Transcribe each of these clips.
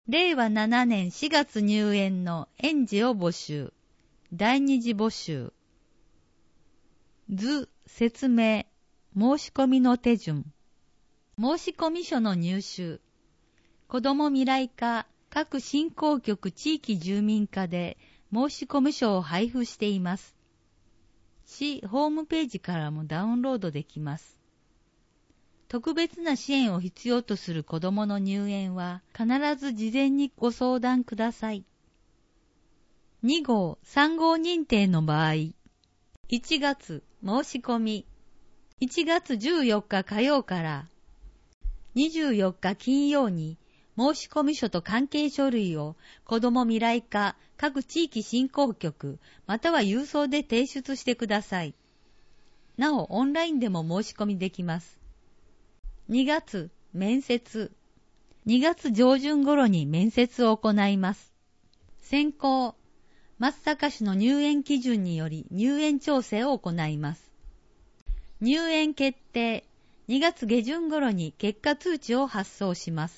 令和7年4月入園の園児を募集。第二次募集。図、説明、申し込みの手順。申込書の入手。子ども未来課各振興局地域住民課で申込書を配布しています。市ホームページからもダウンロードできます。特別な支援を必要とする子どもの入園は必ず事前にご相談ください。2号、3号認定の場合、1月申し込み、1月14日火曜から24日金曜に申込書と関係書類を子ども未来課各地域振興局または郵送で提出してください。なお、オンラインでも申し込みできます。2月、面接。2月上旬頃に面接を行います。選考。松阪市の入園基準により入園調整を行います。入園決定。2月下旬頃に結果通知を発送します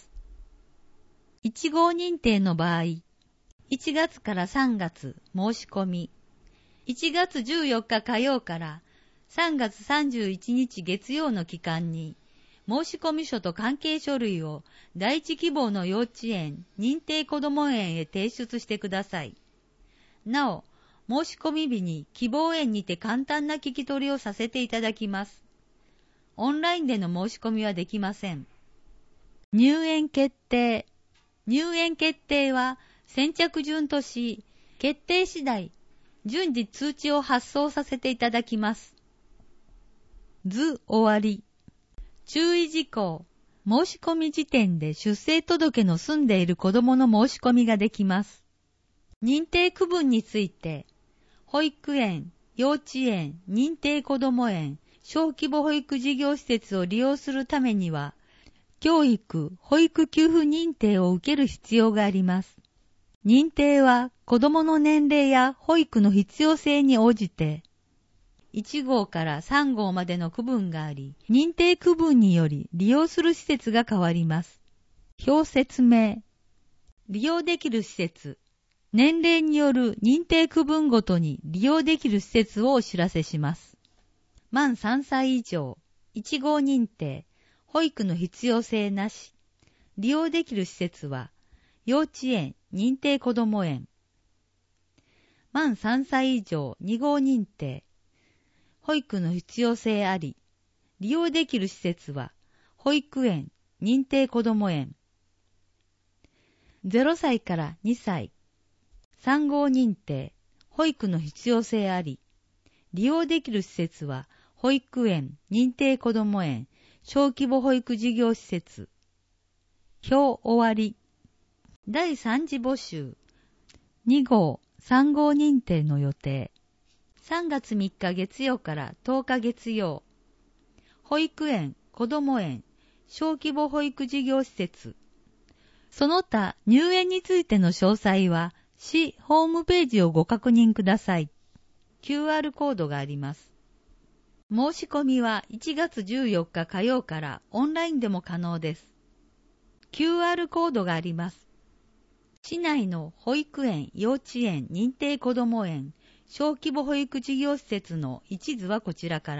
。1号認定の場合、1月から3月申し込み。1月14日火曜から3月31日月曜の期間に、申込書と関係書類を第一希望の幼稚園、認定こども園へ提出してください。なお、申込日に希望園にて簡単な聞き取りをさせていただきます。オンラインでの申し込みはできません。入園決定。入園決定は先着順とし、決定次第、順次通知を発送させていただきます。図終わり。注意事項。申し込み時点で出生届の済んでいる子どもの申し込みができます。認定区分について、保育園、幼稚園、認定こども園、小規模保育事業施設を利用するためには、教育・保育給付認定を受ける必要があります。認定は子どもの年齢や保育の必要性に応じて、1号から3号までの区分があり、認定区分により利用する施設が変わります。表説明。利用できる施設。年齢による認定区分ごとに利用できる施設をお知らせします。満3歳以上、1号認定、保育の必要性なし。利用できる施設は、幼稚園、認定こども園。満3歳以上、2号認定、保育の必要性あり。利用できる施設は、保育園、認定こども園。0歳から2歳、3号認定、保育の必要性あり。利用できる施設は、保育園、認定こども園、小規模保育事業施設。表終わり。第3次募集。2号、3号認定の予定。3月3日月曜から10日月曜。保育園、こども園、小規模保育事業施設。その他入園についての詳細は、市ホームページをご確認ください。QR コードがあります。申し込みは1月14日火曜からオンラインでも可能です。QR コードがあります。市内の保育園、幼稚園、認定こども園、小規模保育事業施設の一図はこちらから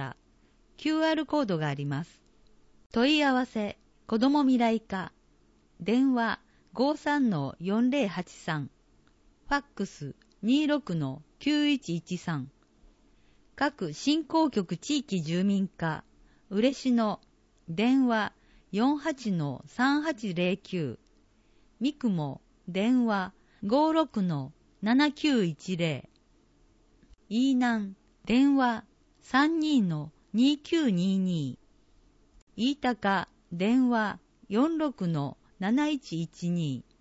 QR コードがあります。問い合わせ、子ども未来課、電話 53-4083、ファックス 26-9113、各振興局地域住民課、嬉野、電話 48-3809、三雲、電話 56-7910、飯南、電話 32-2922、飯高、電話 46-7112、